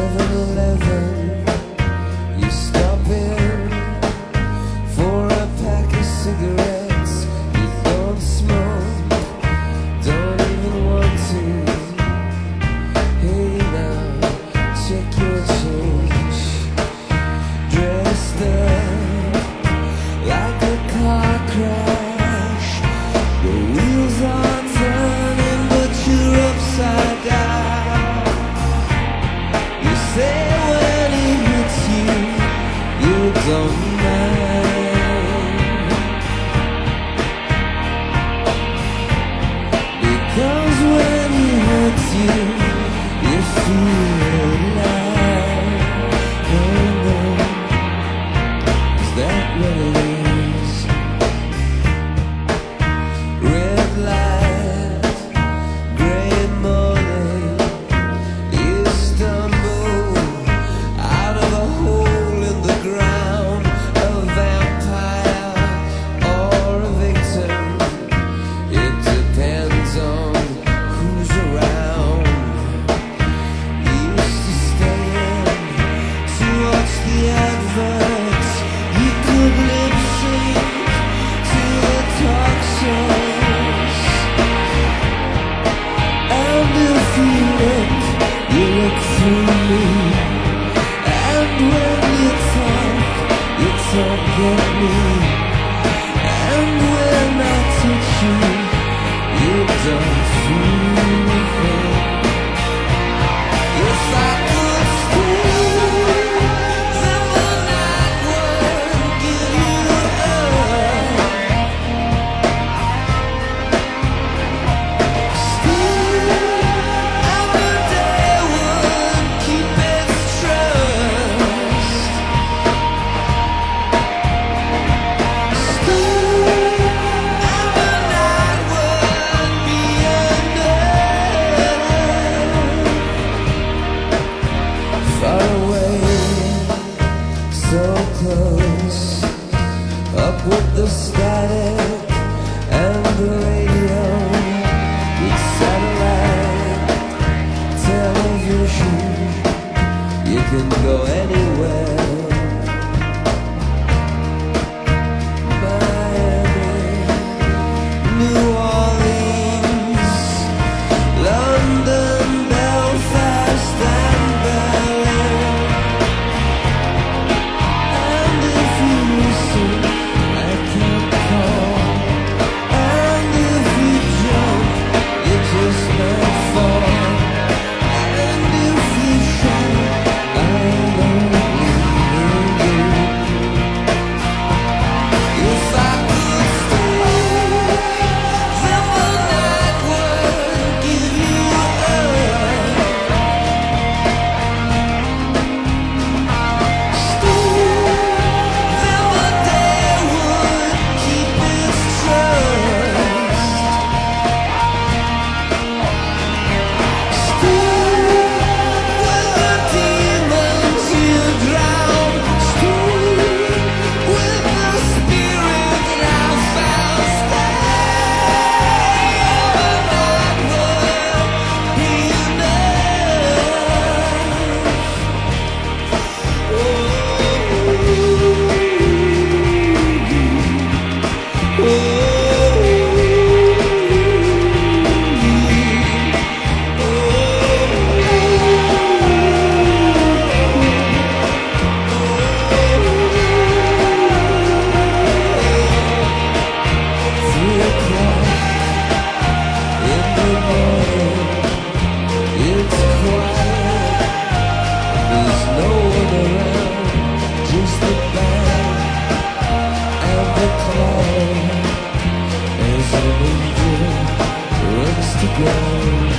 7-Eleven, you stop in for a pack of cigarettes. You don't smoke, don't even want to. Hey now, check your change. Dressed up like a car crash. The wheels are turning, but you're upside down. You say when it hits you, you don't mind, because when it hurts you, you feel alive. Oh no, is that what it is? Red light, gray morning, you stumble out of a hole in the ground, a vampire or a victim. It depends on who's around. You used to stand to watch the adverts. You could lip sync to the talk shows. And if you look through me. And when you talk at me. And when I touch you, you don't feel a thing. If I could stay, then the night would give you up. Stay, and the day would keep its trust. Stay, and the night would be enough. Far away, so close, up with the static and the radio, with satellite television. You can go anywhere. Miami, New Orleans, London, Belfast and Berlin. And if you listen, I can't call. And if you jump, you just might fall. And if you shout, I don't believe you. If I could stay, then the night would give you up. Stay, then the day would keep its trust. Stay, with the demons you drown. Stay, with the spirit I found. Stay, the night would be It's quiet, there's no one around, just the band and the cloud as an angel runs to ground.